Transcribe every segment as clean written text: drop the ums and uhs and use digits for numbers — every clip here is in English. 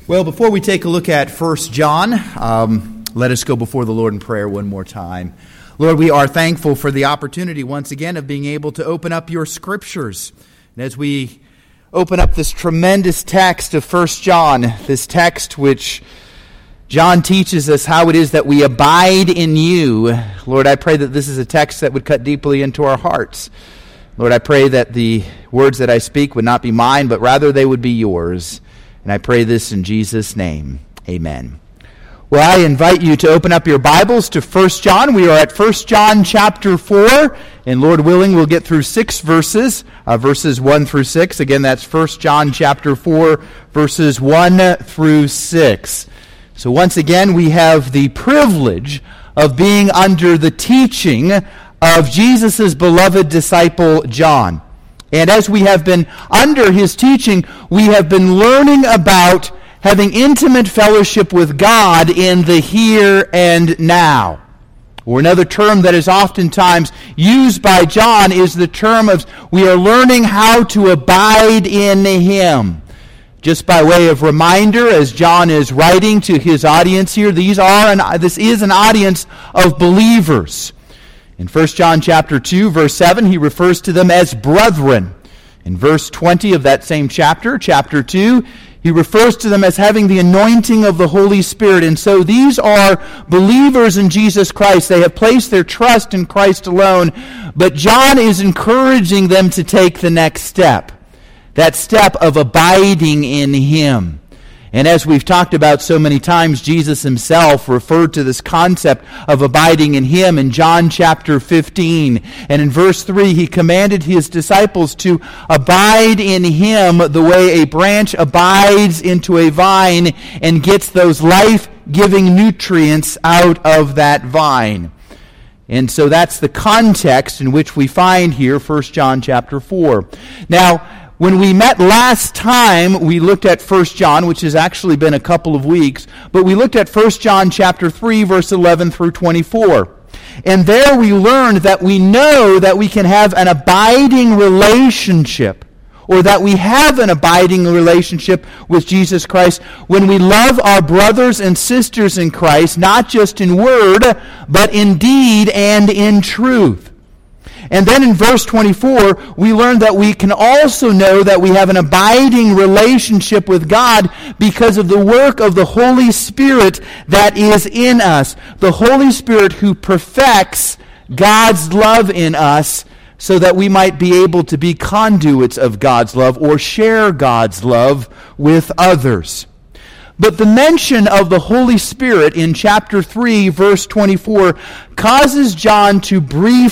Well, before we take a look at 1 John, let us go before the Lord in prayer one more time. Lord, we are thankful for the opportunity once again of being able to open up your scriptures. And as we open up this tremendous text of 1 John, this text which John teaches us how it is that we abide in you, Lord, I pray that this is a text that would cut deeply into our hearts. Lord, I pray that the words that I speak would not be mine, but rather they would be yours. And I pray this in Jesus' name. Amen. Well, I invite you to open up your Bibles to 1 John. We are at 1 John chapter 4, and Lord willing, we'll get through 6 verses, verses 1 through 6. Again, that's 1 John chapter 4, verses 1 through 6. So once again, we have the privilege of being under the teaching of Jesus' beloved disciple, John. And as we have been under his teaching, we have been learning about having intimate fellowship with God in the here and now. Or another term that is oftentimes used by John is the term of we are learning how to abide in him. Just by way of reminder, as John is writing to his audience here, this is an audience of believers. In 1 John chapter 2, verse 7, he refers to them as brethren. In verse 20 of that same chapter 2, he refers to them as having the anointing of the Holy Spirit. And so these are believers in Jesus Christ. They have placed their trust in Christ alone. But John is encouraging them to take the next step. That step of abiding in him. And as we've talked about so many times, Jesus himself referred to this concept of abiding in him in John chapter 15. And in verse 3, he commanded his disciples to abide in him the way a branch abides into a vine and gets those life-giving nutrients out of that vine. And so that's the context in which we find here 1 John chapter 4. Now, when we met last time, we looked at 1 John, which has actually been a couple of weeks, but we looked at 1 John chapter 3, verse 11 through 24. And there we learned that we know that we can have an abiding relationship, or that we have an abiding relationship with Jesus Christ when we love our brothers and sisters in Christ, not just in word, but in deed and in truth. And then in verse 24, we learn that we can also know that we have an abiding relationship with God because of the work of the Holy Spirit that is in us. The Holy Spirit who perfects God's love in us so that we might be able to be conduits of God's love or share God's love with others. But the mention of the Holy Spirit in chapter 3, verse 24, causes John to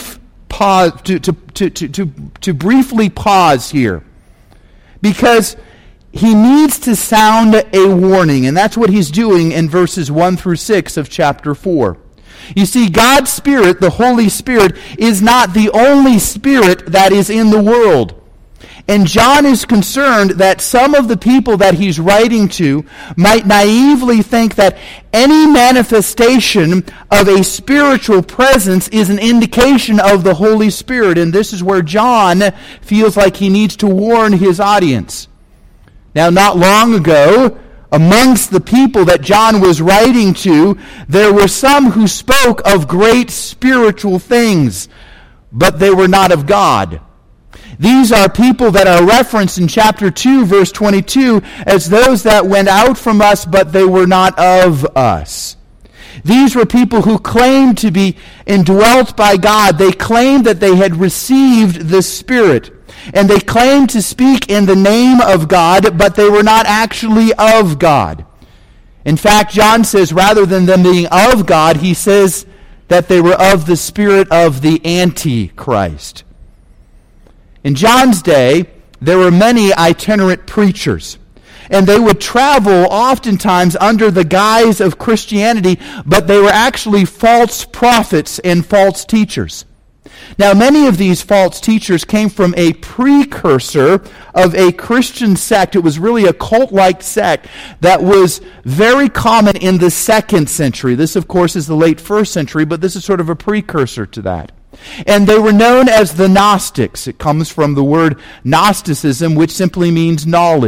briefly pause here, because he needs to sound a warning, and that's what he's doing in verses 1 through 6 of chapter 4. You see, God's Spirit, the Holy Spirit, is not the only Spirit that is in the world. And John is concerned that some of the people that he's writing to might naively think that any manifestation of a spiritual presence is an indication of the Holy Spirit. And this is where John feels like he needs to warn his audience. Now, not long ago, amongst the people that John was writing to, there were some who spoke of great spiritual things, but they were not of God. These are people that are referenced in chapter 2, verse 22, as those that went out from us, but they were not of us. These were people who claimed to be indwelt by God. They claimed that they had received the Spirit. And they claimed to speak in the name of God, but they were not actually of God. In fact, John says, rather than them being of God, he says that they were of the spirit of the Antichrist. In John's day, there were many itinerant preachers, and they would travel oftentimes under the guise of Christianity, but they were actually false prophets and false teachers. Now, many of these false teachers came from a precursor of a Christian sect. It was really a cult-like sect that was very common in the 2nd century. This, of course, is the late 1st century, but this is sort of a precursor to that. And they were known as the Gnostics. It comes from the word Gnosticism, which simply means knowledge.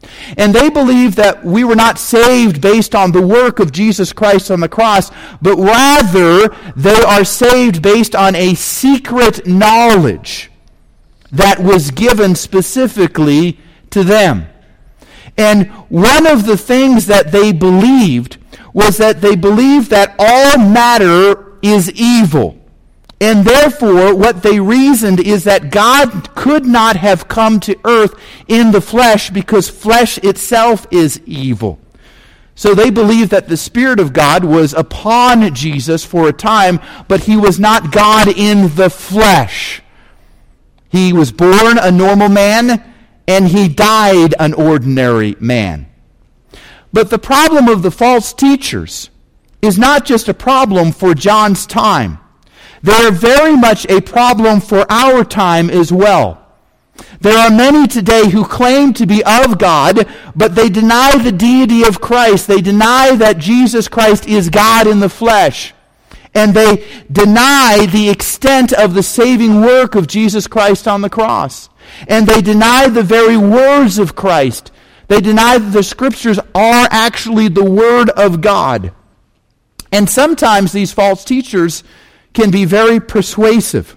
And they believed that we were not saved based on the work of Jesus Christ on the cross, but rather they are saved based on a secret knowledge that was given specifically to them. And one of the things that they believed was that they believed that all matter is evil. And therefore, what they reasoned is that God could not have come to earth in the flesh because flesh itself is evil. So they believed that the Spirit of God was upon Jesus for a time, but he was not God in the flesh. He was born a normal man, and he died an ordinary man. But the problem of the false teachers is not just a problem for John's time. They are very much a problem for our time as well. There are many today who claim to be of God, but they deny the deity of Christ. They deny that Jesus Christ is God in the flesh. And they deny the extent of the saving work of Jesus Christ on the cross. And they deny the very words of Christ. They deny that the Scriptures are actually the Word of God. And sometimes these false teachers can be very persuasive.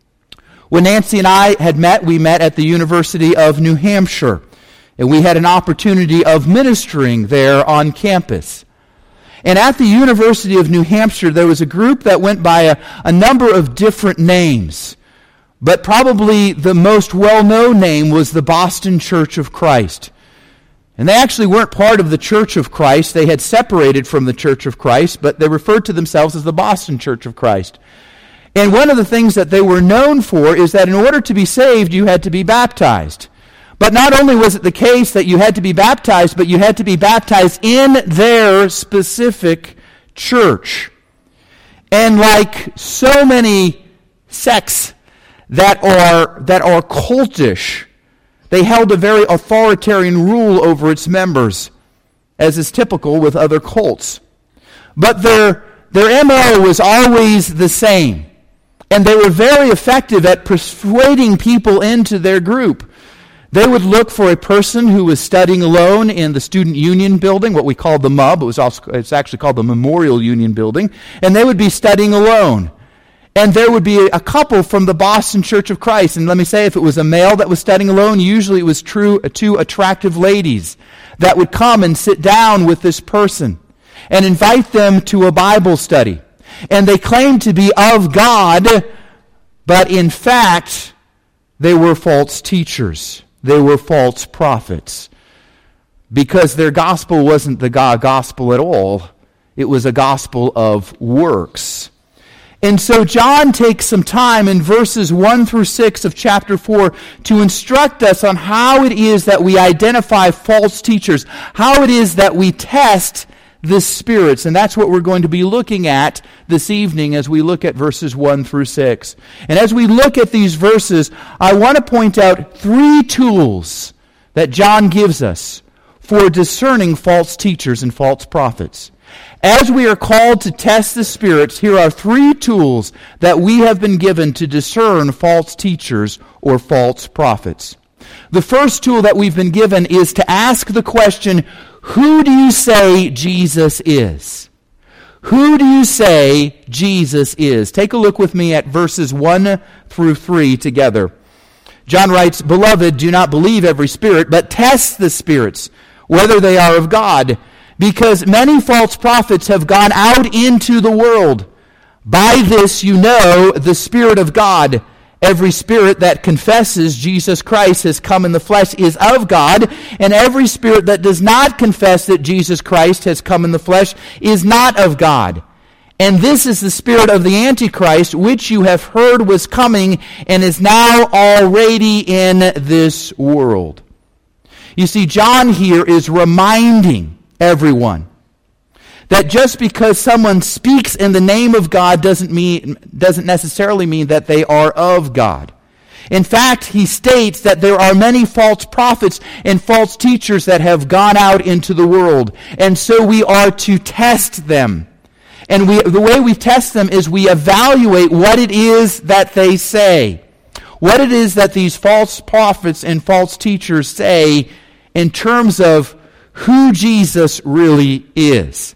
When Nancy and I had met, we met at the University of New Hampshire, and we had an opportunity of ministering there on campus. And at the University of New Hampshire, there was a group that went by a number of different names, but probably the most well-known name was the Boston Church of Christ. And they actually weren't part of the Church of Christ. They had separated from the Church of Christ, but they referred to themselves as the Boston Church of Christ. And one of the things that they were known for is that in order to be saved, you had to be baptized. But not only was it the case that you had to be baptized, but you had to be baptized in their specific church. And like so many sects that are cultish, they held a very authoritarian rule over its members, as is typical with other cults. But their MO was always the same. And they were very effective at persuading people into their group. They would look for a person who was studying alone in the Student Union building, what we call the MUB. It's actually called the Memorial Union building. And they would be studying alone. And there would be a couple from the Boston Church of Christ. And let me say, if it was a male that was studying alone, usually it was two attractive ladies that would come and sit down with this person and invite them to a Bible study. And they claimed to be of God, but in fact, they were false teachers. They were false prophets. Because their gospel wasn't the God gospel at all. It was a gospel of works. And so John takes some time in verses 1 through 6 of chapter 4 to instruct us on how it is that we identify false teachers, how it is that we test the spirits. And that's what we're going to be looking at this evening as we look at verses 1 through 6. And as we look at these verses, I want to point out 3 tools that John gives us for discerning false teachers and false prophets. As we are called to test the spirits, here are 3 tools that we have been given to discern false teachers or false prophets. The first tool that we've been given is to ask the question, who do you say Jesus is? Who do you say Jesus is? Take a look with me at verses 1 through 3 together. John writes, "Beloved, do not believe every spirit, but test the spirits, whether they are of God. Because many false prophets have gone out into the world. By this you know the Spirit of God. Every spirit that confesses Jesus Christ has come in the flesh is of God, and every spirit that does not confess that Jesus Christ has come in the flesh is not of God. And this is the spirit of the Antichrist, which you have heard was coming and is now already in this world." You see, John here is reminding everyone that just because someone speaks in the name of God doesn't necessarily mean that they are of God. In fact, he states that there are many false prophets and false teachers that have gone out into the world, and so we are to test them. And the way we test them is we evaluate what it is that they say, what it is that these false prophets and false teachers say, in terms of who Jesus really is.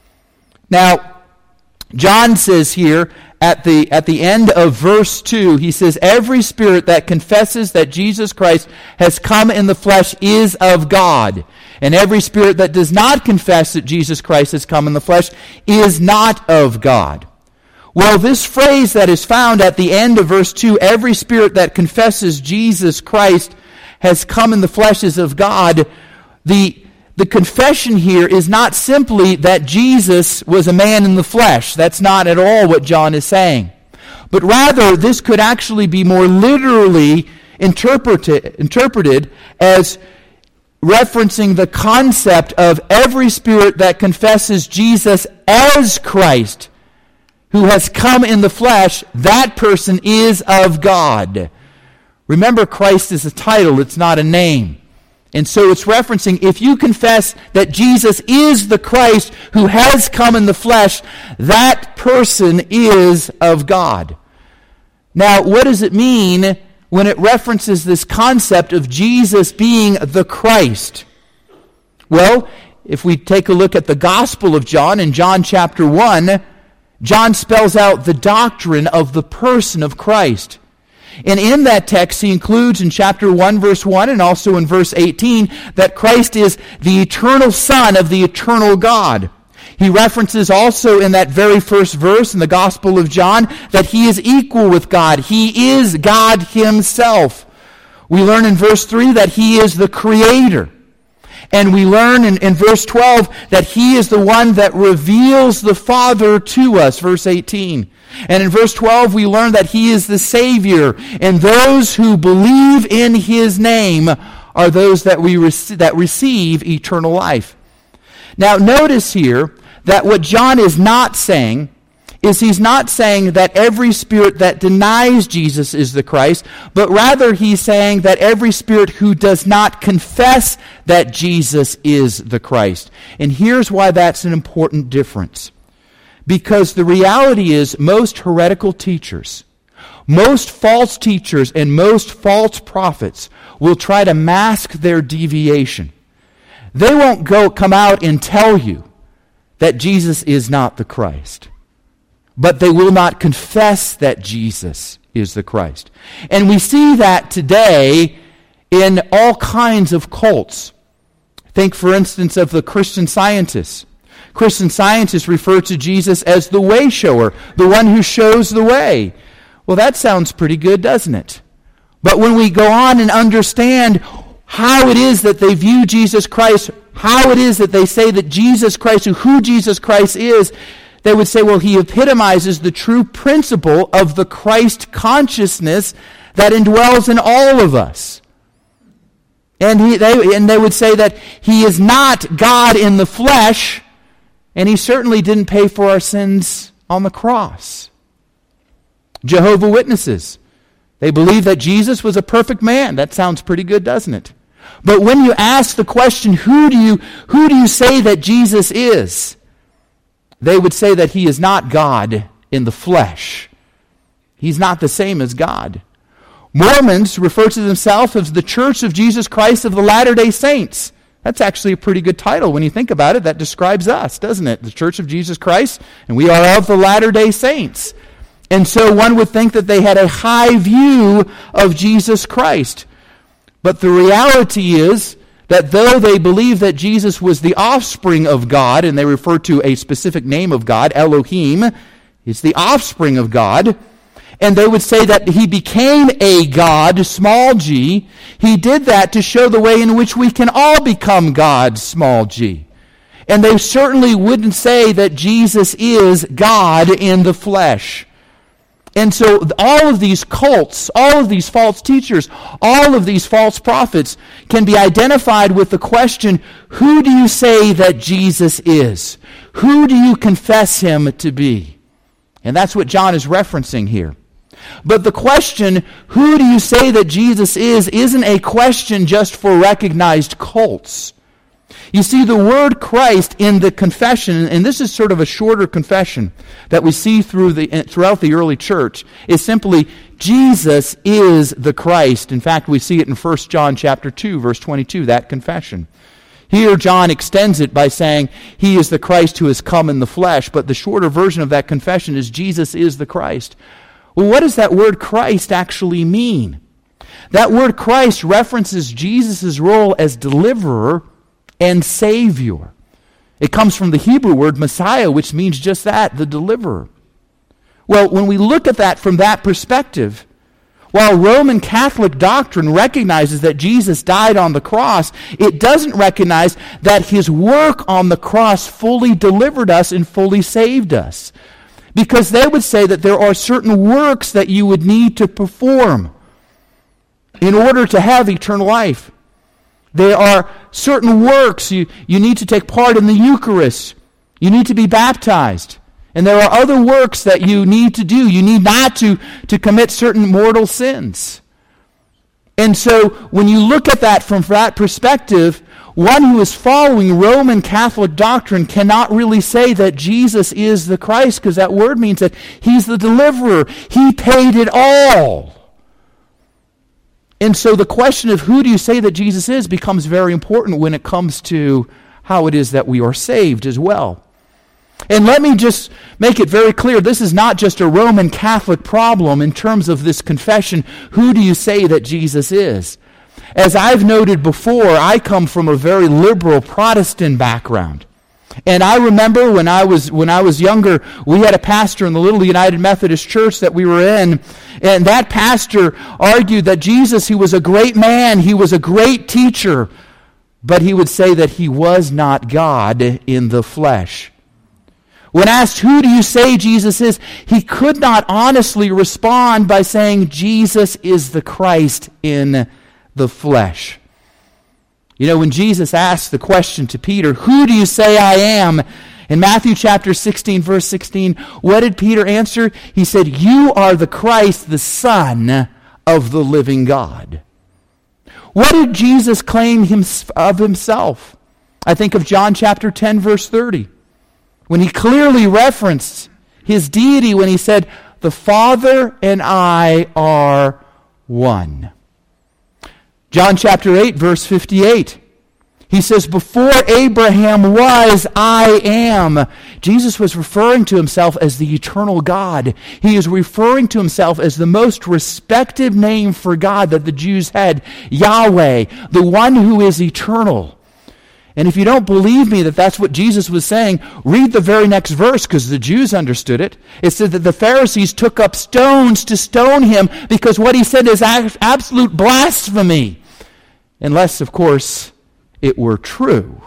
Now, John says here at the end of verse 2, he says, every spirit that confesses that Jesus Christ has come in the flesh is of God. And every spirit that does not confess that Jesus Christ has come in the flesh is not of God. Well, this phrase that is found at the end of verse 2, every spirit that confesses Jesus Christ has come in the flesh is of God, the confession here is not simply that Jesus was a man in the flesh. That's not at all what John is saying. But rather, this could actually be more literally interpreted as referencing the concept of every spirit that confesses Jesus as Christ, who has come in the flesh, that person is of God. Remember, Christ is a title, it's not a name. And so it's referencing, if you confess that Jesus is the Christ who has come in the flesh, that person is of God. Now, what does it mean when it references this concept of Jesus being the Christ? Well, if we take a look at the Gospel of John, in John chapter 1, John spells out the doctrine of the person of Christ. And in that text, he includes in chapter 1, verse 1, and also in verse 18, that Christ is the eternal Son of the eternal God. He references also in that very first verse in the Gospel of John that he is equal with God. He is God himself. We learn in verse 3 that he is the Creator. And we learn in verse 12 that he is the one that reveals the Father to us, verse 18. And in verse 12 we learn that he is the Savior, and those who believe in his name are those that receive eternal life. Now notice here that what John is not saying is he's not saying that every spirit that denies Jesus is the Christ, but rather he's saying that every spirit who does not confess that Jesus is the Christ. And here's why that's an important difference. Because the reality is most heretical teachers, most false teachers, and most false prophets will try to mask their deviation. They won't come out and tell you that Jesus is not the Christ. But they will not confess that Jesus is the Christ. And we see that today in all kinds of cults. Think, for instance, of the Christian Scientists. Christian Scientists refer to Jesus as the way shower, the one who shows the way. Well, that sounds pretty good, doesn't it? But when we go on and understand how it is that they view Jesus Christ, how it is that they say that Jesus Christ, who Jesus Christ is, they would say, well, he epitomizes the true principle of the Christ consciousness that indwells in all of us. And they would say that he is not God in the flesh, and he certainly didn't pay for our sins on the cross. Jehovah's Witnesses, they believe that Jesus was a perfect man. That sounds pretty good, doesn't it? But when you ask the question, who do you say that Jesus is? They would say that he is not God in the flesh. He's not the same as God. Mormons refer to themselves as the Church of Jesus Christ of the Latter-day Saints. That's actually a pretty good title when you think about it. That describes us, doesn't it? The Church of Jesus Christ, and we are of the Latter-day Saints. And so one would think that they had a high view of Jesus Christ. But the reality is that though they believe that Jesus was the offspring of God, and they refer to a specific name of God, Elohim, he's the offspring of God, and they would say that he became a God, small g, he did that to show the way in which we can all become God, small g. And they certainly wouldn't say that Jesus is God in the flesh. And so all of these cults, all of these false teachers, all of these false prophets can be identified with the question, who do you say that Jesus is? Who do you confess him to be? And that's what John is referencing here. But the question, who do you say that Jesus is, isn't a question just for recognized cults. You see, the word Christ in the confession, and this is sort of a shorter confession that we see throughout the early church, is simply Jesus is the Christ. In fact, we see it in 1 John chapter 2, verse 22, that confession. Here, John extends it by saying he is the Christ who has come in the flesh, but the shorter version of that confession is Jesus is the Christ. Well, what does that word Christ actually mean? That word Christ references Jesus' role as deliverer and Savior. It comes from the Hebrew word Messiah, which means just that, the deliverer. Well, when we look at that from that perspective, while Roman Catholic doctrine recognizes that Jesus died on the cross, it doesn't recognize that his work on the cross fully delivered us and fully saved us. Because they would say that there are certain works that you would need to perform in order to have eternal life. There are certain works. You need to take part in the Eucharist. You need to be baptized. And there are other works that you need to do. You need not to commit certain mortal sins. And so when you look at that from that perspective, one who is following Roman Catholic doctrine cannot really say that Jesus is the Christ, because that word means that he's the deliverer. He paid it all. And so the question of who do you say that Jesus is becomes very important when it comes to how it is that we are saved as well. And let me just make it very clear, this is not just a Roman Catholic problem in terms of this confession. Who do you say that Jesus is? As I've noted before, I come from a very liberal Protestant background. And I remember when I was younger, we had a pastor in the Little United Methodist Church that we were in, and that pastor argued that Jesus, he was a great man, he was a great teacher, but he would say that he was not God in the flesh. When asked, who do you say Jesus is? He could not honestly respond by saying, Jesus is the Christ in the flesh. You know, when Jesus asked the question to Peter, who do you say I am? In Matthew chapter 16, verse 16, what did Peter answer? He said, you are the Christ, the Son of the living God. What did Jesus claim of himself? I think of John chapter 10, verse 30. When he clearly referenced his deity when he said, the Father and I are one. John chapter 8, verse 58. He says, before Abraham was, I am. Jesus was referring to himself as the eternal God. He is referring to himself as the most respected name for God that the Jews had, Yahweh, the one who is eternal. And if you don't believe me that that's what Jesus was saying, read the very next verse, because the Jews understood it. It said that the Pharisees took up stones to stone him because what he said is absolute blasphemy. Unless, of course, it were true.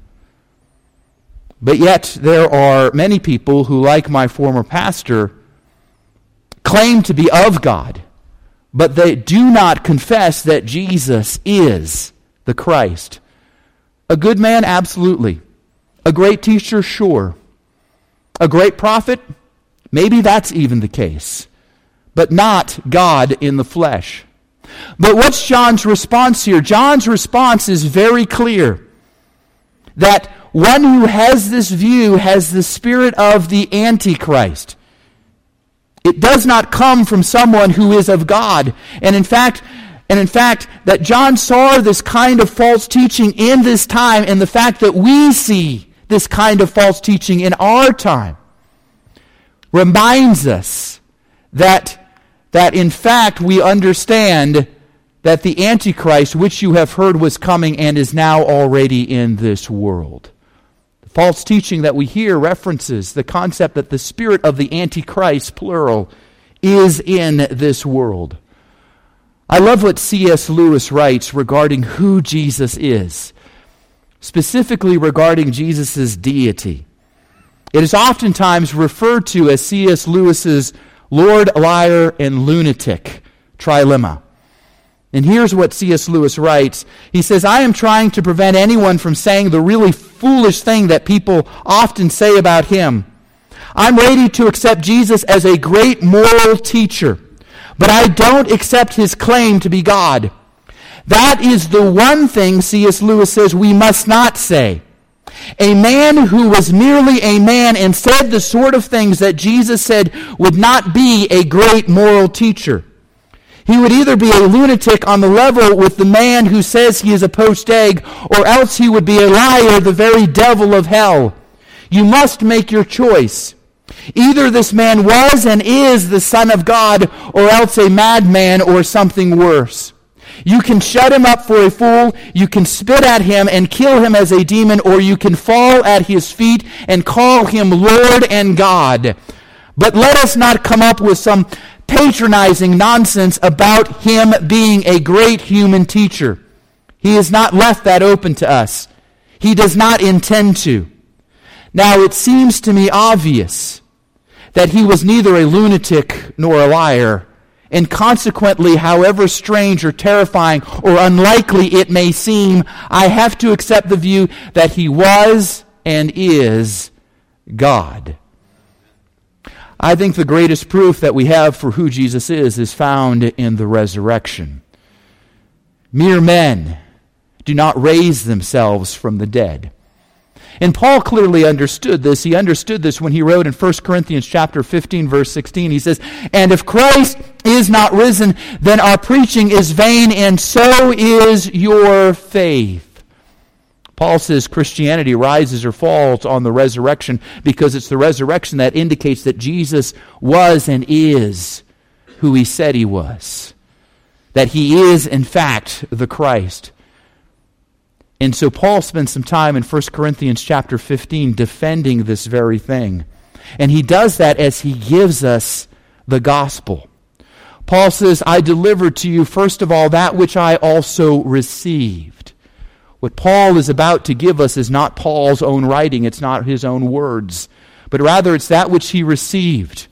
But yet there are many people who, like my former pastor, claim to be of God, but they do not confess that Jesus is the Christ. A good man, absolutely. A great teacher, sure. A great prophet, maybe that's even the case. But not God in the flesh. But what's John's response here? John's response is very clear. That one who has this view has the spirit of the Antichrist. It does not come from someone who is of God. And in fact, that John saw this kind of false teaching in this time, and the fact that we see this kind of false teaching in our time reminds us that in fact we understand that the Antichrist, which you have heard was coming and is now already in this world. The false teaching that we hear references the concept that the spirit of the Antichrist, plural, is in this world. I love what C.S. Lewis writes regarding who Jesus is, specifically regarding Jesus' deity. It is oftentimes referred to as C.S. Lewis's Lord, Liar, and Lunatic trilemma. And here's what C.S. Lewis writes. He says, I am trying to prevent anyone from saying the really foolish thing that people often say about him. I'm ready to accept Jesus as a great moral teacher, but I don't accept his claim to be God. That is the one thing C.S. Lewis says we must not say. A man who was merely a man and said the sort of things that Jesus said would not be a great moral teacher. He would either be a lunatic on the level with the man who says he is a poached egg, or else he would be a liar, the very devil of hell. You must make your choice. Either this man was and is the Son of God, or else a madman or something worse. You can shut him up for a fool, you can spit at him and kill him as a demon, or you can fall at his feet and call him Lord and God. But let us not come up with some patronizing nonsense about him being a great human teacher. He has not left that open to us. He does not intend to. Now, it seems to me obvious that he was neither a lunatic nor a liar, and consequently, however strange or terrifying or unlikely it may seem, I have to accept the view that he was and is God. I think the greatest proof that we have for who Jesus is found in the resurrection. Mere men do not raise themselves from the dead. And Paul clearly understood this. He understood this when he wrote in 1 Corinthians chapter 15, verse 16. He says, "And if Christ is not risen, then our preaching is vain, and so is your faith." Paul says Christianity rises or falls on the resurrection because it's the resurrection that indicates that Jesus was and is who he said he was. That he is, in fact, the Christ. And so Paul spends some time in 1 Corinthians chapter 15 defending this very thing. And he does that as he gives us the gospel. Paul says, "I delivered to you first of all that which I also received." What Paul is about to give us is not Paul's own writing, it's not his own words, but rather it's that which he received.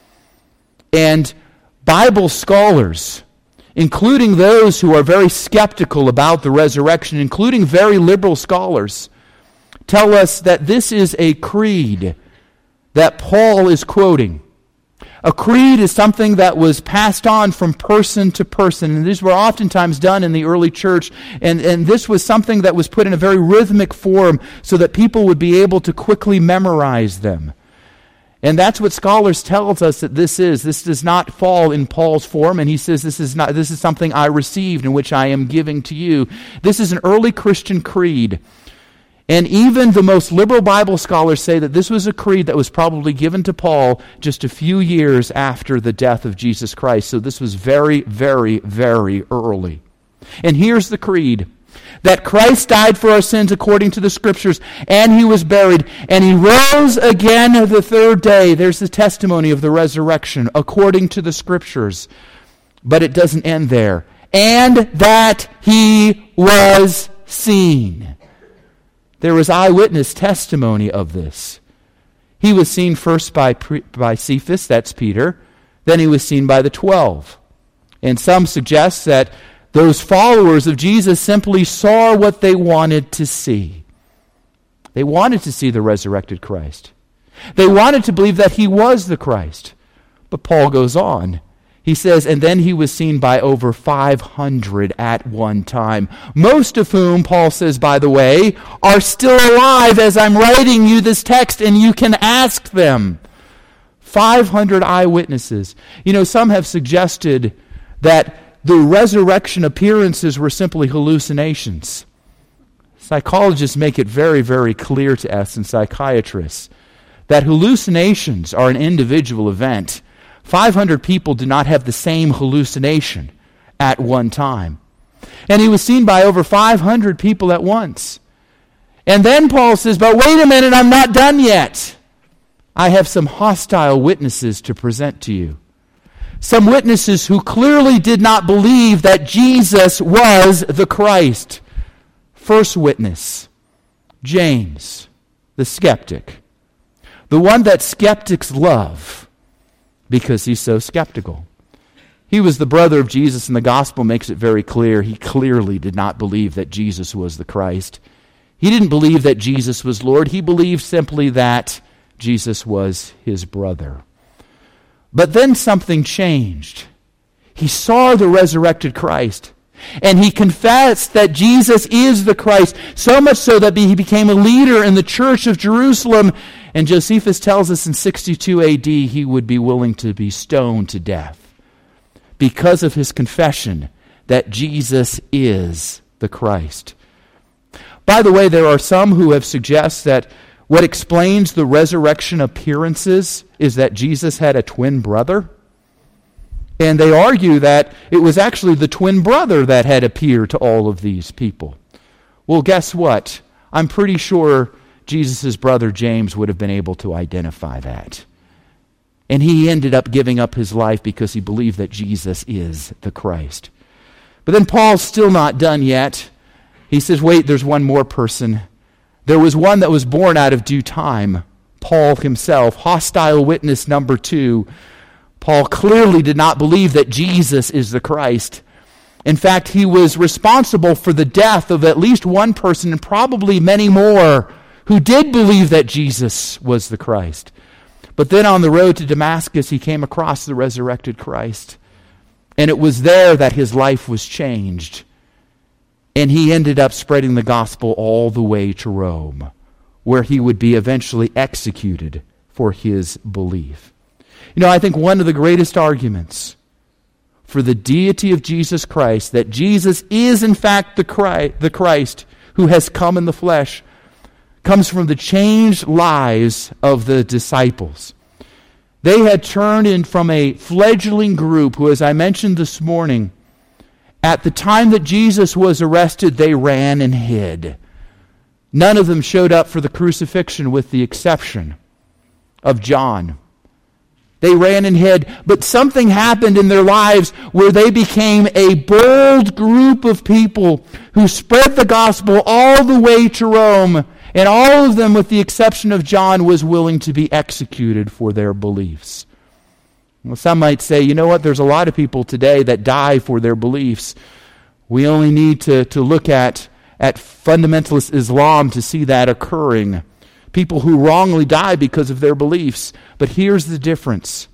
And Bible scholars, including those who are very skeptical about the resurrection, including very liberal scholars, tell us that this is a creed that Paul is quoting. A creed is something that was passed on from person to person, and these were oftentimes done in the early church, and this was something that was put in a very rhythmic form so that people would be able to quickly memorize them. And that's what scholars tells us that this is. This does not fall in Paul's form, and he says this is something I received and which I am giving to you. This is an early Christian creed. And even the most liberal Bible scholars say that this was a creed that was probably given to Paul just a few years after the death of Jesus Christ. So this was very, very, very early. And here's the creed. That Christ died for our sins according to the Scriptures, and he was buried, and he rose again the third day. There's the testimony of the resurrection according to the Scriptures. But it doesn't end there. And that he was seen. There was eyewitness testimony of this. He was seen first by Cephas, that's Peter. Then he was seen by the 12. And some suggest that those followers of Jesus simply saw what they wanted to see. They wanted to see the resurrected Christ. They wanted to believe that he was the Christ. But Paul goes on. He says, and then he was seen by over 500 at one time. Most of whom, Paul says, by the way, are still alive as I'm writing you this text, and you can ask them. 500 eyewitnesses. You know, some have suggested that the resurrection appearances were simply hallucinations. Psychologists make it very, very clear to us, and psychiatrists, that hallucinations are an individual event. 500 people do not have the same hallucination at one time. And he was seen by over 500 people at once. And then Paul says, but wait a minute, I'm not done yet. I have some hostile witnesses to present to you. Some witnesses who clearly did not believe that Jesus was the Christ. First witness, James, the skeptic. The one that skeptics love because he's so skeptical. He was the brother of Jesus, and the gospel makes it very clear. He clearly did not believe that Jesus was the Christ. He didn't believe that Jesus was Lord. He believed simply that Jesus was his brother. But then something changed. He saw the resurrected Christ. And he confessed that Jesus is the Christ, so much so that he became a leader in the church of Jerusalem. And Josephus tells us in 62 AD he would be willing to be stoned to death because of his confession that Jesus is the Christ. By the way, there are some who have suggested that what explains the resurrection appearances is that Jesus had a twin brother. And they argue that it was actually the twin brother that had appeared to all of these people. Well, guess what? I'm pretty sure Jesus' brother James would have been able to identify that. And he ended up giving up his life because he believed that Jesus is the Christ. But then Paul's still not done yet. He says, wait, there's one more person. There was one that was born out of due time, Paul himself, hostile witness number 2. Paul clearly did not believe that Jesus is the Christ. In fact, he was responsible for the death of at least one person and probably many more who did believe that Jesus was the Christ. But then on the road to Damascus, he came across the resurrected Christ. And it was there that his life was changed. And he ended up spreading the gospel all the way to Rome, where he would be eventually executed for his belief. You know, I think one of the greatest arguments for the deity of Jesus Christ, that Jesus is in fact the Christ who has come in the flesh, comes from the changed lives of the disciples. They had turned in from a fledgling group who, as I mentioned this morning, at the time that Jesus was arrested, they ran and hid. None of them showed up for the crucifixion with the exception of John. They ran and hid, but something happened in their lives where they became a bold group of people who spread the gospel all the way to Rome, and all of them, with the exception of John, was willing to be executed for their beliefs. Well, some might say, you know what, there's a lot of people today that die for their beliefs. We only need to look at fundamentalist Islam to see that occurring. People who wrongly die because of their beliefs. But here's the difference.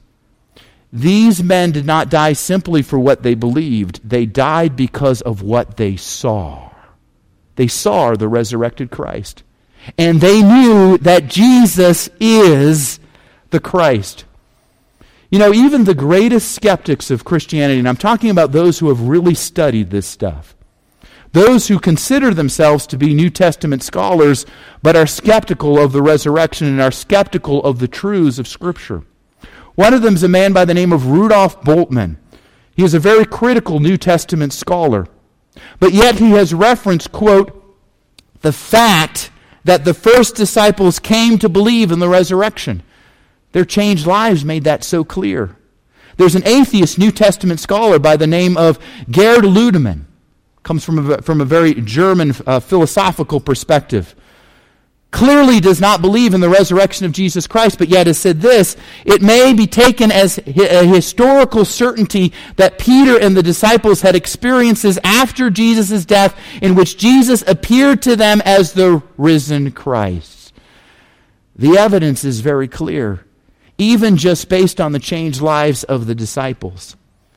These men did not die simply for what they believed. They died because of what they saw. They saw the resurrected Christ. And they knew that Jesus is the Christ. You know, even the greatest skeptics of Christianity, and I'm talking about those who have really studied this stuff, those who consider themselves to be New Testament scholars, but are skeptical of the resurrection and are skeptical of the truths of Scripture. One of them is a man by the name of Rudolf Bultmann. He is a very critical New Testament scholar. But yet he has referenced, quote, the fact that the first disciples came to believe in the resurrection. Their changed lives made that so clear. There's an atheist New Testament scholar by the name of Gerd Ludemann. Comes from a very German philosophical perspective. Clearly does not believe in the resurrection of Jesus Christ, but yet has said this: it may be taken as a historical certainty that Peter and the disciples had experiences after Jesus' death in which Jesus appeared to them as the risen Christ. The evidence is very clear, even just based on the changed lives of the disciples.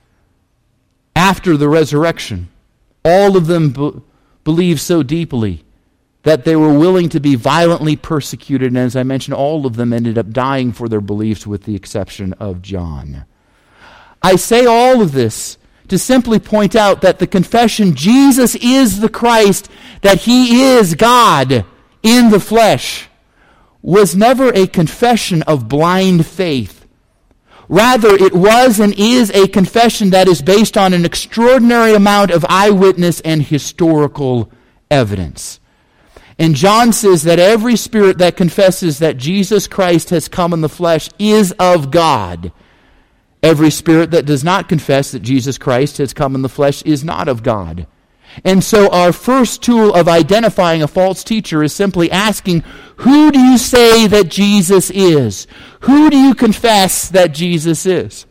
After the resurrection, all of them believed so deeply that they were willing to be violently persecuted, and as I mentioned, all of them ended up dying for their beliefs with the exception of John. I say all of this to simply point out that the confession Jesus is the Christ, that He is God in the flesh, was never a confession of blind faith. Rather, it was and is a confession that is based on an extraordinary amount of eyewitness and historical evidence. And John says that every spirit that confesses that Jesus Christ has come in the flesh is of God. Every spirit that does not confess that Jesus Christ has come in the flesh is not of God. And so our first tool of identifying a false teacher is simply asking, who do you say that Jesus is? Who do you confess that Jesus is?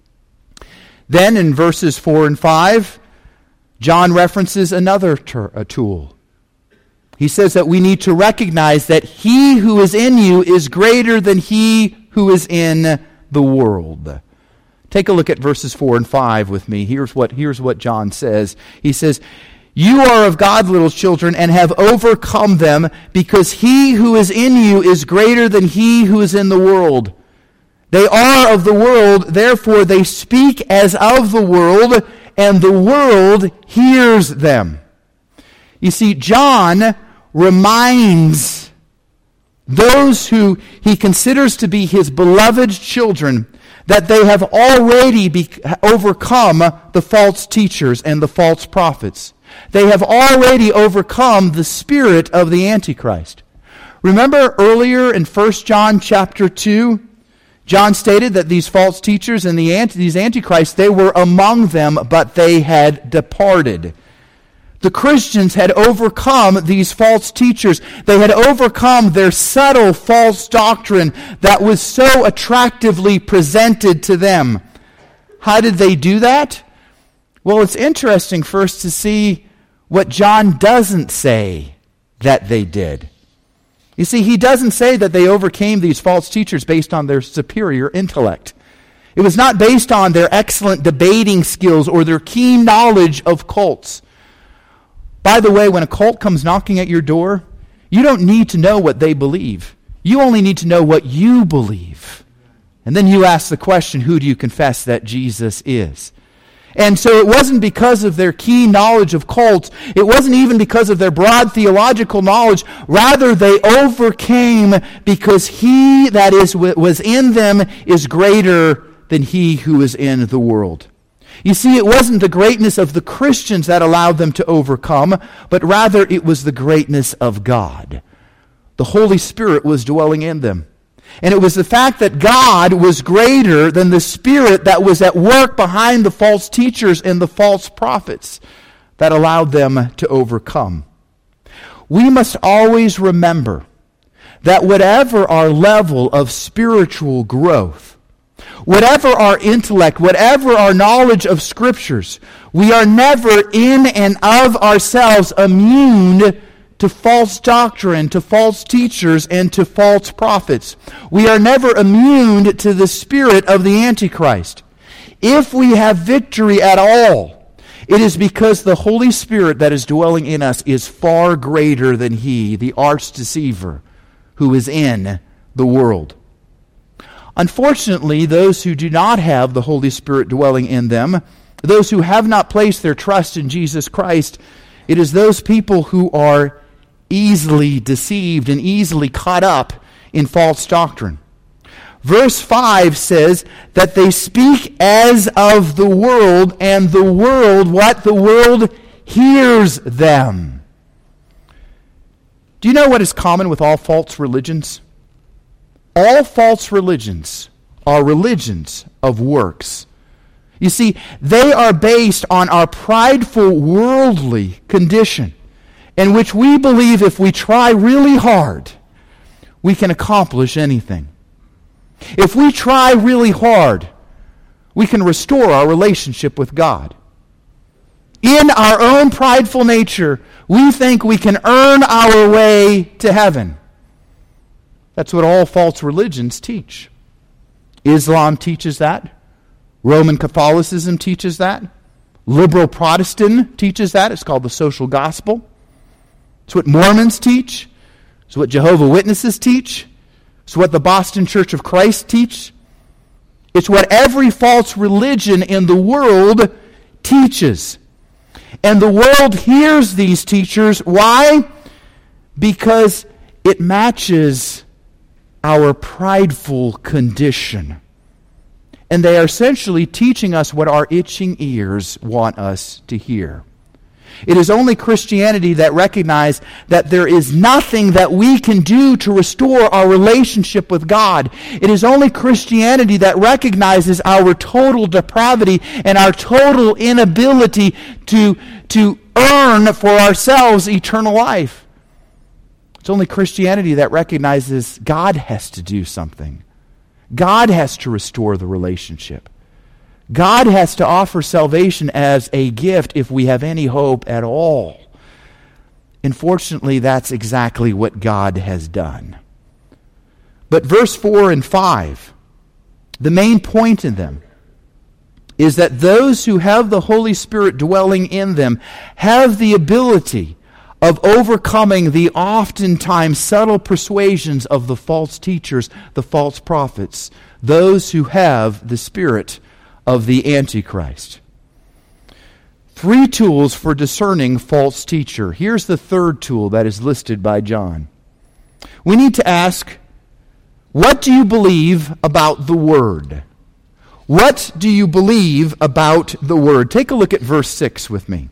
Then in verses 4 and 5, John references another tool. He says that we need to recognize that he who is in you is greater than he who is in the world. Take a look at verses 4 and 5 with me. Here's what John says. He says, "You are of God, little children, and have overcome them, because he who is in you is greater than he who is in the world. They are of the world, therefore they speak as of the world, and the world hears them." You see, John reminds those who he considers to be his beloved children that they have already overcome the false teachers and the false prophets. They have already overcome the spirit of the Antichrist. Remember earlier in 1 John chapter 2, John stated that these false teachers and these Antichrists, they were among them, but they had departed. The Christians had overcome these false teachers. They had overcome their subtle false doctrine that was so attractively presented to them. How did they do that? Well, it's interesting first to see what John doesn't say that they did. You see, he doesn't say that they overcame these false teachers based on their superior intellect. It was not based on their excellent debating skills or their keen knowledge of cults. By the way, when a cult comes knocking at your door, you don't need to know what they believe. You only need to know what you believe. And then you ask the question, who do you confess that Jesus is? And so it wasn't because of their keen knowledge of cults. It wasn't even because of their broad theological knowledge. Rather, they overcame because he that was in them is greater than he who is in the world. You see, it wasn't the greatness of the Christians that allowed them to overcome, but rather it was the greatness of God. The Holy Spirit was dwelling in them. And it was the fact that God was greater than the spirit that was at work behind the false teachers and the false prophets that allowed them to overcome. We must always remember that whatever our level of spiritual growth, whatever our intellect, whatever our knowledge of Scriptures, we are never in and of ourselves immune to false doctrine, to false teachers, and to false prophets. We are never immune to the spirit of the Antichrist. If we have victory at all, it is because the Holy Spirit that is dwelling in us is far greater than he, the arch deceiver, who is in the world. Unfortunately, those who do not have the Holy Spirit dwelling in them, those who have not placed their trust in Jesus Christ, it is those people who are easily deceived and easily caught up in false doctrine. Verse 5 says that they speak as of the world, and the world, what? The world hears them. Do you know what is common with all false religions? All false religions are religions of works. You see, they are based on our prideful worldly condition, in which we believe if we try really hard, we can accomplish anything. If we try really hard, we can restore our relationship with God. In our own prideful nature, we think we can earn our way to heaven. That's what all false religions teach. Islam teaches that. Roman Catholicism teaches that. Liberal Protestant teaches that. It's called the social gospel. It's what Mormons teach. It's what Jehovah's Witnesses teach. It's what the Boston Church of Christ teach. It's what every false religion in the world teaches. And the world hears these teachers. Why? Because it matches our prideful condition. And they are essentially teaching us what our itching ears want us to hear. It is only Christianity that recognizes that there is nothing that we can do to restore our relationship with God. It is only Christianity that recognizes our total depravity and our total inability to earn for ourselves eternal life. It's only Christianity that recognizes God has to do something. God has to restore the relationship. God has to offer salvation as a gift if we have any hope at all. Unfortunately, that's exactly what God has done. But verse 4 and 5, the main point in them is that those who have the Holy Spirit dwelling in them have the ability of overcoming the oftentimes subtle persuasions of the false teachers, the false prophets, those who have the spirit of the Antichrist. 3 tools for discerning false teacher. Here's the third tool that is listed by John. We need to ask, what do you believe about the Word? What do you believe about the Word? Take a look at verse 6 with me.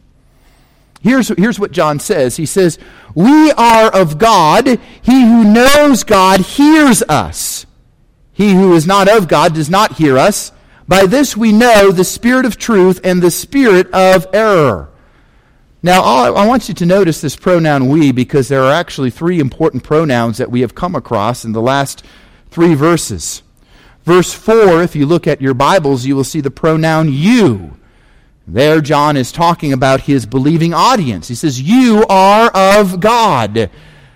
Here's what John says. He says, "We are of God. He who knows God hears us. He who is not of God does not hear us. By this we know the spirit of truth and the spirit of error." Now, I want you to notice this pronoun "we," because there are actually 3 important pronouns that we have come across in the last 3 verses. Verse 4, if you look at your Bibles, you will see the pronoun "you." There, John is talking about his believing audience. He says, "You are of God.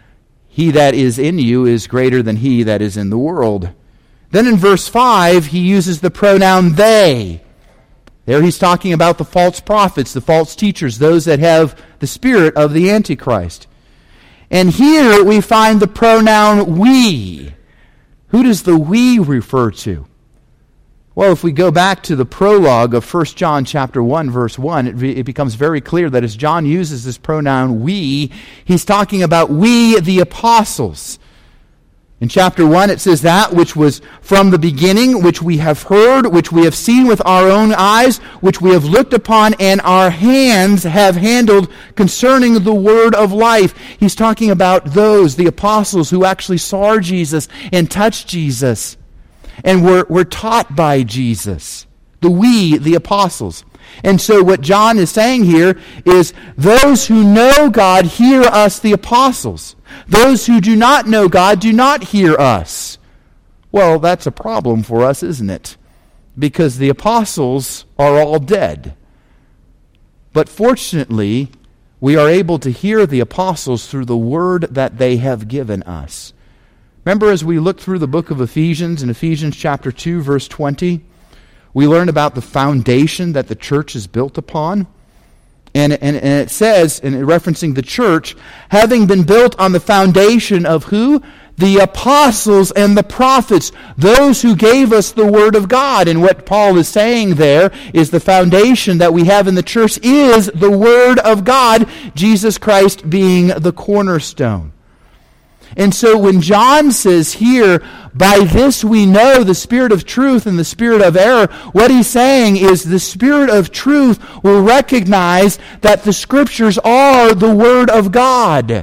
He that is in you is greater than he that is in the world." Then in verse 5, he uses the pronoun "they." There he's talking about the false prophets, the false teachers, those that have the spirit of the Antichrist. And here we find the pronoun "we." Who does the "we" refer to? Well, if we go back to the prologue of 1 John chapter 1, verse 1, it becomes very clear that as John uses this pronoun "we," he's talking about we, the apostles. In chapter 1, it says, "That which was from the beginning, which we have heard, which we have seen with our own eyes, which we have looked upon, and our hands have handled concerning the word of life." He's talking about those, the apostles, who actually saw Jesus and touched Jesus and were taught by Jesus. The apostles. And so what John is saying here is those who know God hear us, the apostles. Those who do not know God do not hear us. Well, that's a problem for us, isn't it? Because the apostles are all dead. But fortunately, we are able to hear the apostles through the word that they have given us. Remember, as we look through the book of Ephesians, in Ephesians chapter 2, verse 20, we learn about the foundation that the church is built upon. And it says, in referencing the church, having been built on the foundation of who? The apostles and the prophets, those who gave us the word of God. And what Paul is saying there is the foundation that we have in the church is the word of God, Jesus Christ being the cornerstone. And so when John says here, "By this we know the spirit of truth and the spirit of error," what he's saying is the spirit of truth will recognize that the Scriptures are the Word of God.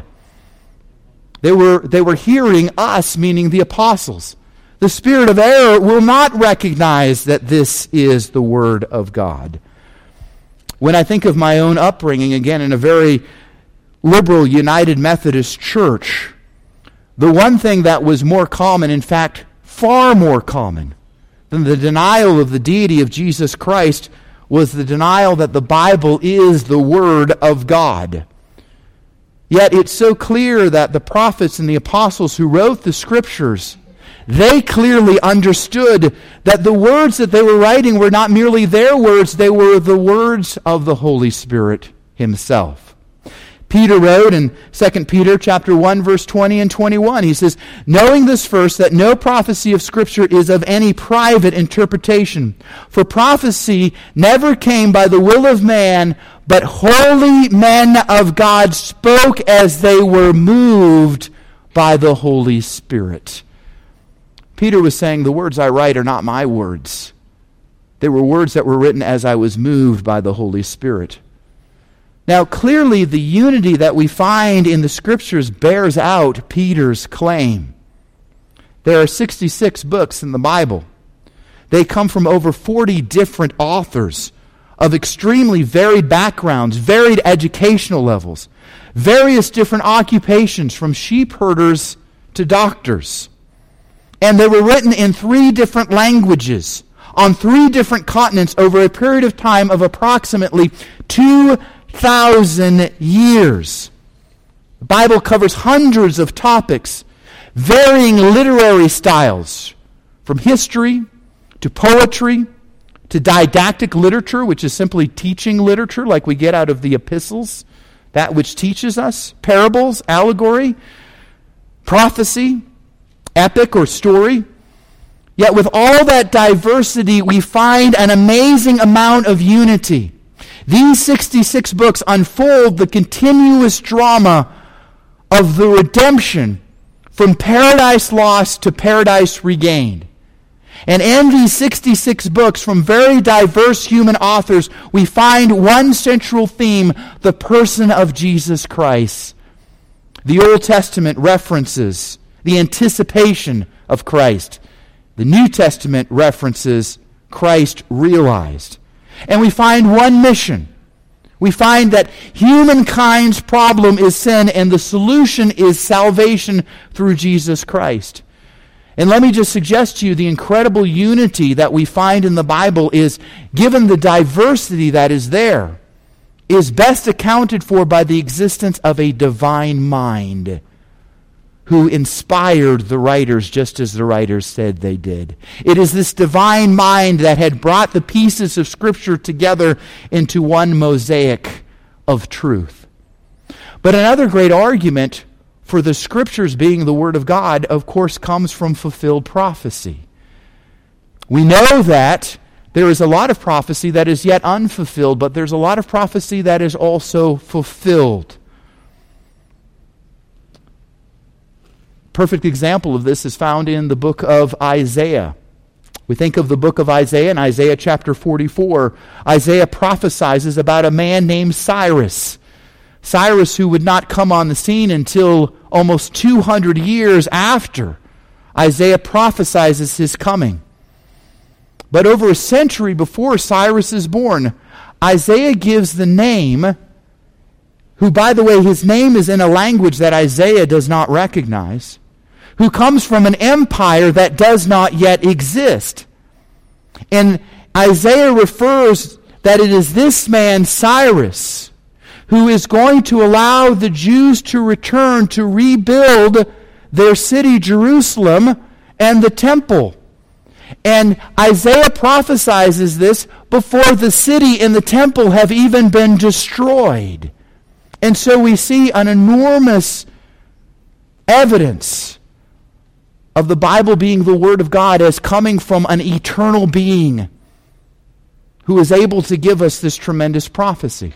They were hearing us, meaning the apostles. The spirit of error will not recognize that this is the Word of God. When I think of my own upbringing, again, in a very liberal United Methodist church, the one thing that was more common, in fact, far more common than the denial of the deity of Jesus Christ, was the denial that the Bible is the Word of God. Yet it's so clear that the prophets and the apostles who wrote the Scriptures, they clearly understood that the words that they were writing were not merely their words, they were the words of the Holy Spirit Himself. Peter wrote in 2 Peter chapter 1, verse 20 and 21, he says, "Knowing this first, that no prophecy of Scripture is of any private interpretation. For prophecy never came by the will of man, but holy men of God spoke as they were moved by the Holy Spirit." Peter was saying, the words I write are not my words. They were words that were written as I was moved by the Holy Spirit. Now, clearly, the unity that we find in the Scriptures bears out Peter's claim. There are 66 books in the Bible. They come from over 40 different authors of extremely varied backgrounds, varied educational levels, various different occupations, from sheep herders to doctors. And they were written in 3 different languages, on 3 different continents over a period of time of approximately 2,000 years. The Bible covers hundreds of topics, varying literary styles, from history to poetry to didactic literature, which is simply teaching literature like we get out of the epistles, that which teaches us, parables, allegory, prophecy, epic or story. Yet with all that diversity, we find an amazing amount of unity. These 66 books unfold the continuous drama of the redemption from paradise lost to paradise regained. And in these 66 books from very diverse human authors, we find one central theme, the person of Jesus Christ. The Old Testament references the anticipation of Christ. The New Testament references Christ realized. And we find one mission. We find that humankind's problem is sin, and the solution is salvation through Jesus Christ. And let me just suggest to you the incredible unity that we find in the Bible is, given the diversity that is there, is best accounted for by the existence of a divine mind who inspired the writers just as the writers said they did. It is this divine mind that had brought the pieces of Scripture together into one mosaic of truth. But another great argument for the Scriptures being the Word of God, of course, comes from fulfilled prophecy. We know that there is a lot of prophecy that is yet unfulfilled, but there's a lot of prophecy that is also fulfilled. Perfect example of this is found in the book of Isaiah. We think of the book of Isaiah in Isaiah chapter 44. Isaiah prophesies about a man named Cyrus. Cyrus, who would not come on the scene until almost 200 years after Isaiah prophesies his coming. But over a century before Cyrus is born, Isaiah gives the name, who, by the way, his name is in a language that Isaiah does not recognize, who comes from an empire that does not yet exist. And Isaiah refers that it is this man, Cyrus, who is going to allow the Jews to return to rebuild their city, Jerusalem, and the temple. And Isaiah prophesies this before the city and the temple have even been destroyed. And so we see an enormous evidence of the Bible being the Word of God as coming from an eternal being who is able to give us this tremendous prophecy.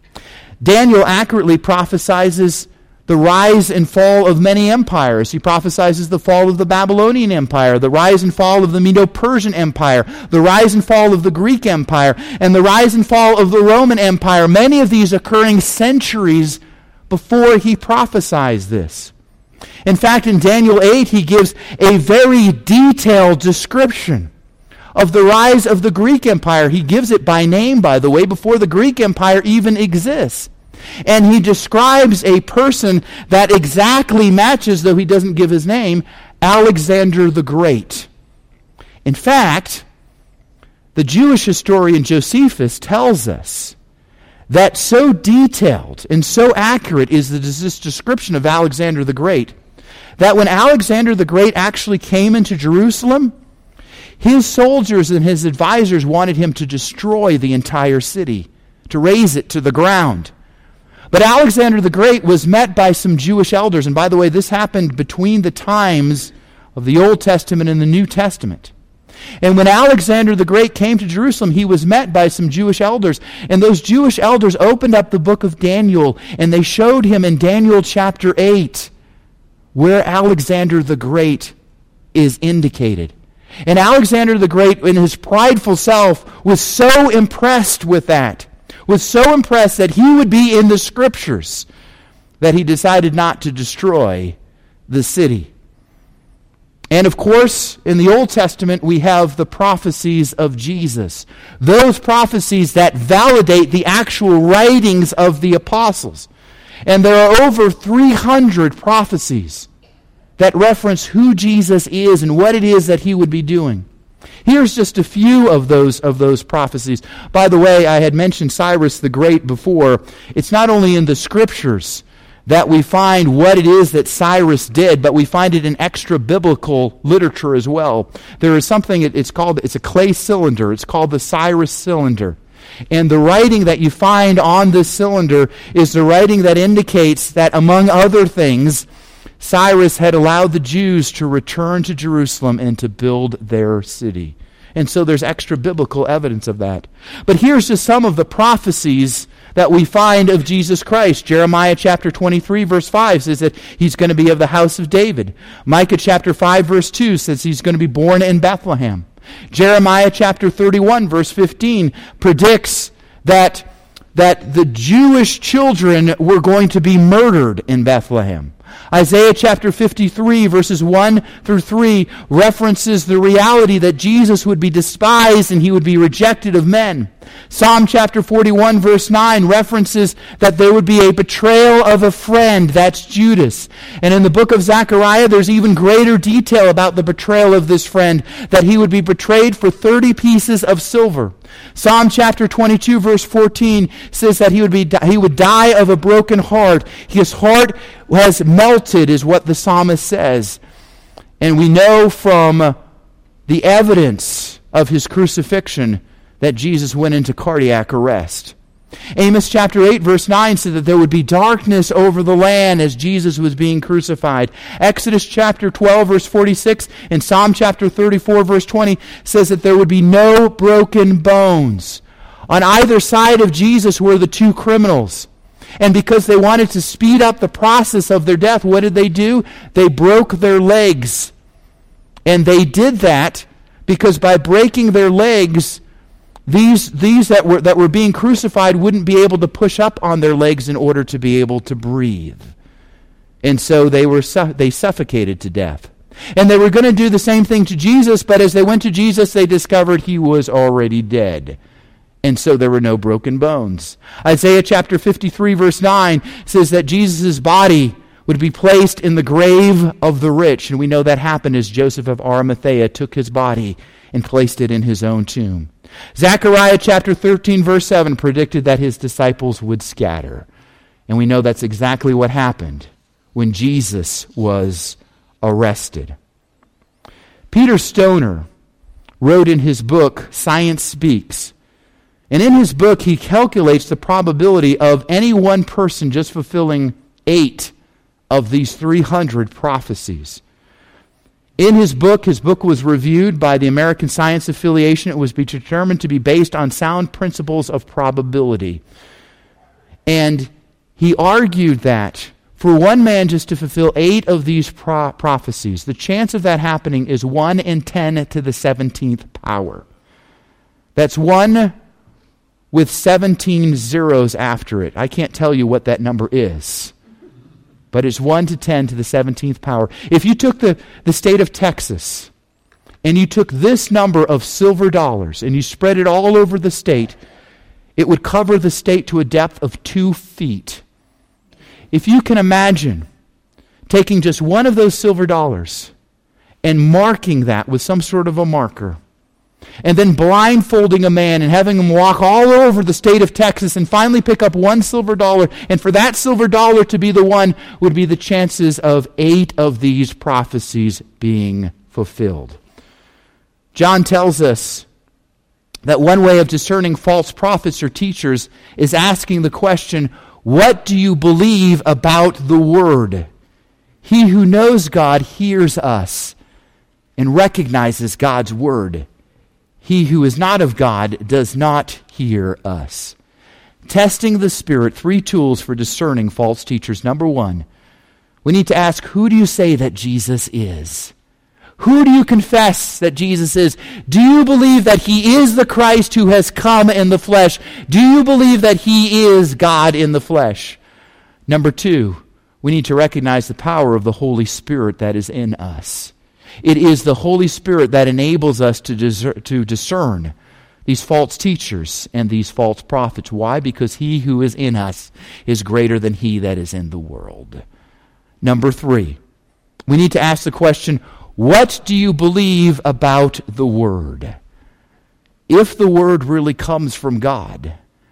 Daniel accurately prophesies the rise and fall of many empires. He prophesies the fall of the Babylonian Empire, the rise and fall of the Medo-Persian Empire, the rise and fall of the Greek Empire, and the rise and fall of the Roman Empire, many of these occurring centuries before he prophesies this. In fact, in Daniel 8, he gives a very detailed description of the rise of the Greek Empire. He gives it by name, by the way, before the Greek Empire even exists. And he describes a person that exactly matches, though he doesn't give his name, Alexander the Great. In fact, the Jewish historian Josephus tells us that so detailed and so accurate is this description of Alexander the Great, that when Alexander the Great actually came into Jerusalem, his soldiers and his advisors wanted him to destroy the entire city, to raze it to the ground. But Alexander the Great was met by some Jewish elders. And by the way, this happened between the times of the Old Testament and the New Testament. And when Alexander the Great came to Jerusalem, he was met by some Jewish elders. And those Jewish elders opened up the book of Daniel, and they showed him in Daniel chapter 8 where Alexander the Great is indicated. And Alexander the Great, in his prideful self, was so impressed with that, was so impressed that he would be in the Scriptures, that he decided not to destroy the city. And of course, in the Old Testament, we have the prophecies of Jesus. Those prophecies that validate the actual writings of the apostles. And there are over 300 prophecies that reference who Jesus is and what it is that he would be doing. Here's just a few of those prophecies. By the way, I had mentioned Cyrus the Great before. It's not only in the Scriptures that we find what it is that Cyrus did, but we find it in extra biblical literature as well. There is something, it's a clay cylinder. It's called the Cyrus cylinder. And the writing that you find on this cylinder is the writing that indicates that, among other things, Cyrus had allowed the Jews to return to Jerusalem and to build their city. And so there's extra biblical evidence of that. But here's just some of the prophecies that we find of Jesus Christ. Jeremiah chapter 23 verse 5 says that he's going to be of the house of David. Micah chapter 5 verse 2 says he's going to be born in Bethlehem. Jeremiah chapter 31 verse 15 predicts that the Jewish children were going to be murdered in Bethlehem. Isaiah chapter 53 verses 1 through 3 references the reality that Jesus would be despised and he would be rejected of men. Psalm chapter 41 verse 9 references that there would be a betrayal of a friend, that's Judas. And in the book of Zechariah, there's even greater detail about the betrayal of this friend, that he would be betrayed for 30 pieces of silver. Psalm chapter 22 verse 14 says that he would die of a broken heart. His heart has melted, is what the psalmist says. And we know from the evidence of his crucifixion that Jesus went into cardiac arrest. Amos chapter 8 verse 9 said that there would be darkness over the land as Jesus was being crucified. Exodus chapter 12 verse 46 and Psalm chapter 34 verse 20 says that there would be no broken bones. On either side of Jesus were the two criminals. And because they wanted to speed up the process of their death, what did they do? They broke their legs. And they did that because by breaking their legs, these that were being crucified wouldn't be able to push up on their legs in order to be able to breathe. And so they suffocated to death. And they were going to do the same thing to Jesus, but as they went to Jesus, they discovered he was already dead. And so there were no broken bones. Isaiah chapter 53 verse 9 says that Jesus' body would be placed in the grave of the rich. And we know that happened as Joseph of Arimathea took his body and placed it in his own tomb. Zechariah chapter 13 verse 7 predicted that his disciples would scatter. And we know that's exactly what happened when Jesus was arrested. Peter Stoner wrote in his book, Science Speaks, and in his book he calculates the probability of any one person just fulfilling 8 of these 300 prophecies. In his book was reviewed by the American Science Affiliation. It was determined to be based on sound principles of probability. And he argued that for one man just to fulfill 8 of these prophecies, the chance of that happening is 1 in 10 to the 17th power. That's 1 with 17 zeros after it. I can't tell you what that number is. But it's 1 to 10 to the 17th power. If you took the state of Texas and you took this number of silver dollars and you spread it all over the state, it would cover the state to a depth of 2 feet. If you can imagine taking just one of those silver dollars and marking that with some sort of a marker, and then blindfolding a man and having him walk all over the state of Texas and finally pick up one silver dollar, and for that silver dollar to be the one would be the chances of 8 of these prophecies being fulfilled. John tells us that one way of discerning false prophets or teachers is asking the question, what do you believe about the Word? He who knows God hears us and recognizes God's Word. He who is not of God does not hear us. Testing the Spirit, 3 tools for discerning false teachers. Number 1, we need to ask, who do you say that Jesus is? Who do you confess that Jesus is? Do you believe that he is the Christ who has come in the flesh? Do you believe that he is God in the flesh? Number 2, we need to recognize the power of the Holy Spirit that is in us. It is the Holy Spirit that enables us to discern these false teachers and these false prophets. Why? Because he who is in us is greater than he that is in the world. Number 3, we need to ask the question, what do you believe about the Word? If the Word really comes from God,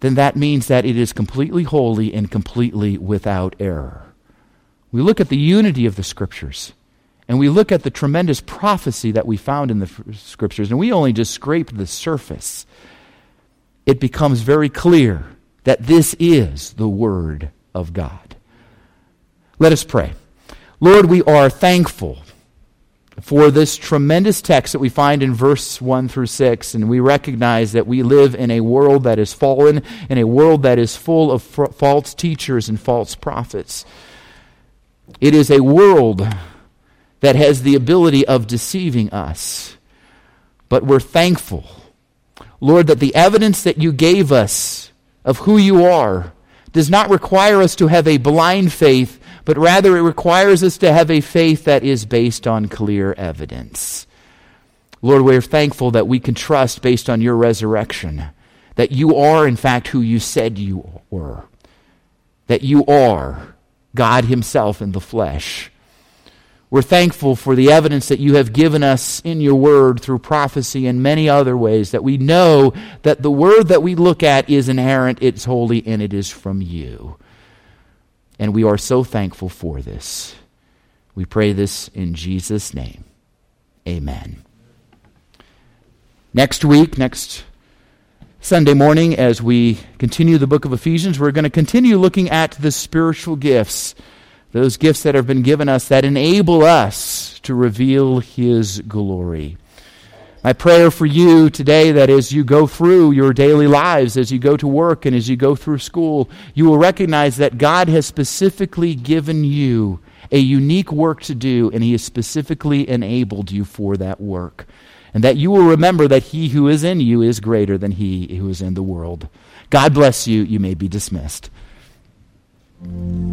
then that means that it is completely holy and completely without error. We look at the unity of the Scriptures, and we look at the tremendous prophecy that we found in the Scriptures, and we only just scraped the surface. It becomes very clear that this is the Word of God. Let us pray. Lord, we are thankful for this tremendous text that we find in verse 1 through 6, and we recognize that we live in a world that is fallen, in a world that is full of false teachers and false prophets. It is a world that has the ability of deceiving us, but we're thankful, Lord, that the evidence that you gave us of who you are does not require us to have a blind faith, but rather it requires us to have a faith that is based on clear evidence. Lord, we're thankful that we can trust based on your resurrection, that you are in fact who you said you were, that you are God himself in the flesh. We're thankful for the evidence that you have given us in your word through prophecy and many other ways, that we know that the word that we look at is inerrant, it's holy, and it is from you. And we are so thankful for this. We pray this in Jesus' name. Amen. Next week, next Sunday morning, as we continue the book of Ephesians, we're going to continue looking at the spiritual gifts, those gifts that have been given us that enable us to reveal his glory. My prayer for you today, that as you go through your daily lives, as you go to work and as you go through school, you will recognize that God has specifically given you a unique work to do, and he has specifically enabled you for that work. And that you will remember that he who is in you is greater than he who is in the world. God bless you. You may be dismissed.